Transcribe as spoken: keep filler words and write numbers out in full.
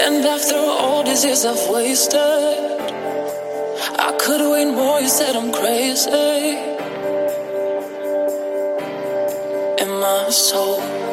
And after all these years I've wasted, I could wait more, you said I'm crazy. In my soul